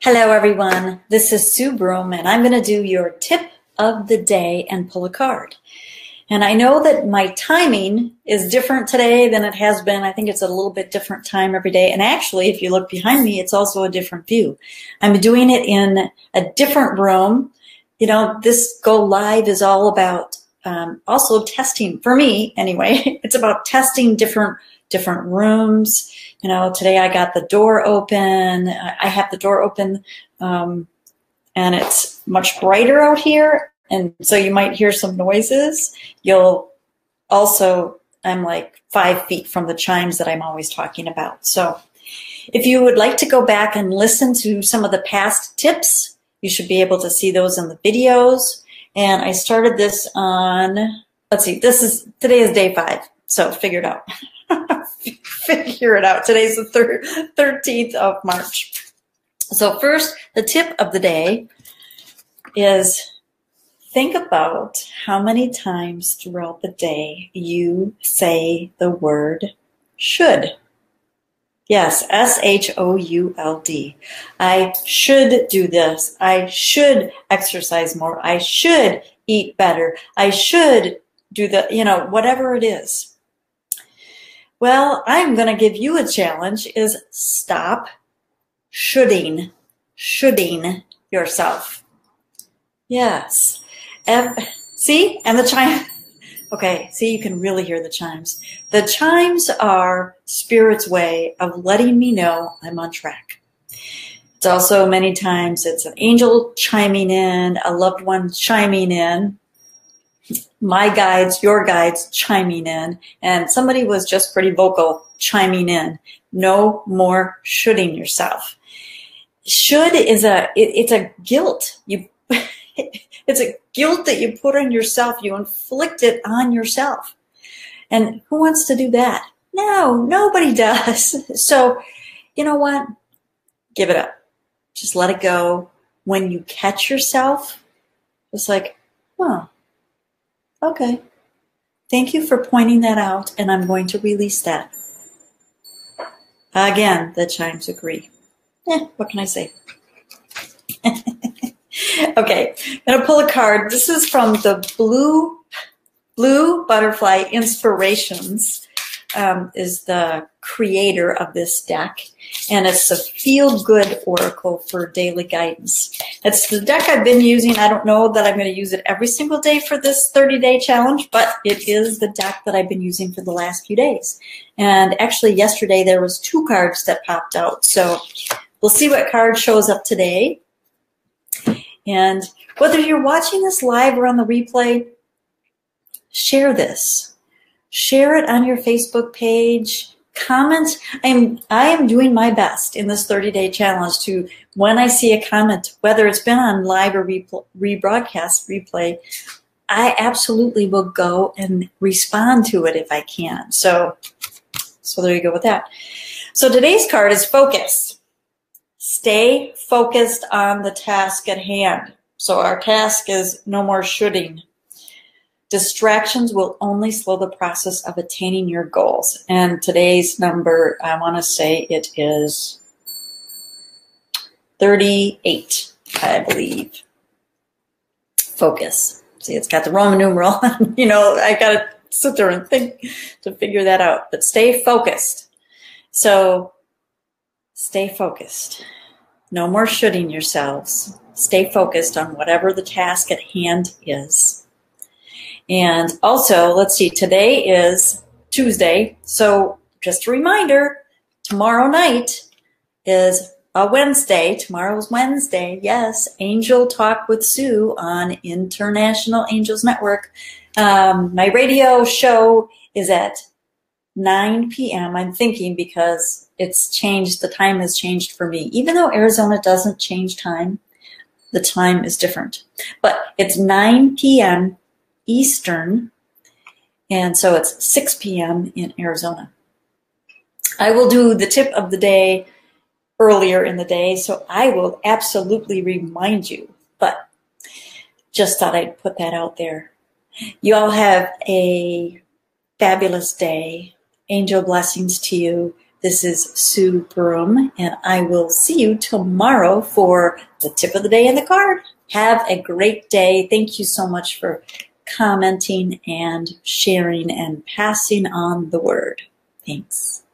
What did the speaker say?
Hello, everyone. This is Sue Broom, and I'm going to do your tip of the day and pull a card. And I know that my timing is different today than it has been. I think it's a little bit different time every day. And actually, if you look behind me, it's also a different view. I'm doing it in a different room. You know, this Go Live is all about also testing, for me anyway. It's about testing different rooms. You know, today I got the door open. I have the door open, and it's much brighter out here. And so you might hear some noises. You'll also, I'm like 5 feet from the chimes that I'm always talking about. So if you would like to go back and listen to some of the past tips, you should be able to see those in the videos. And I started this on, let's see, today is day 5. So figure it out. Figure it out. Today's the 13th of March. So first, the tip of the day is think about how many times throughout the day you say the word should. Yes, S-H-O-U-L-D. I should do this. I should exercise more. I should eat better. I should do whatever it is. Well, I'm going to give you a challenge is stop shoulding yourself. Yes. See? And the chime. Okay, see, you can really hear the chimes. The chimes are Spirit's way of letting me know I'm on track. It's also many times it's an angel chiming in, a loved one chiming in, my guides, your guides chiming in, and somebody was just pretty vocal chiming in. No more shoulding yourself. Should is it's a guilt. It's a guilt that you put on yourself. You inflict it on yourself. And who wants to do that? No, nobody does. So, you know what? Give it up. Just let it go. When you catch yourself, it's like, oh, okay. Thank you for pointing that out, and I'm going to release that. Again, the chimes agree. What can I say? Okay, I'm going to pull a card. This is from the Blue Butterfly Inspirations, is the creator of this deck, and it's a feel-good oracle for daily guidance. It's the deck I've been using. I don't know that I'm going to use it every single day for this 30-day challenge, but it is the deck that I've been using for the last few days. And actually, yesterday there was 2 cards that popped out, so we'll see what card shows up today. And whether you're watching this live or on the replay, share this. Share it on your Facebook page. Comment. I am doing my best in this 30-day challenge to, when I see a comment, whether it's been on live or rebroadcast replay, I absolutely will go and respond to it if I can. So there you go with that. So today's card is focus. Stay focused on the task at hand. So our task is no more shoulding. Distractions will only slow the process of attaining your goals. And today's number, I want to say it is 38, I believe. Focus. See, it's got the Roman numeral. You know, I got to sit there and think to figure that out. But stay focused. So stay focused. No more shoulding yourselves. Stay focused on whatever the task at hand is. And also, let's see, today is Tuesday. So just a reminder, tomorrow night is a Wednesday. Tomorrow's Wednesday. Yes, Angel Talk with Sue on International Angels Network. My radio show is at 9 p.m. I'm thinking because it's changed. The time has changed for me. Even though Arizona doesn't change time, the time is different. But it's 9 p.m. Eastern, and so it's 6 p.m. in Arizona. I will do the tip of the day earlier in the day, so I will absolutely remind you. But just thought I'd put that out there. You all have a fabulous day. Angel blessings to you. This is Sue Broom, and I will see you tomorrow for the tip of the day and the card. Have a great day. Thank you so much for commenting and sharing and passing on the word. Thanks.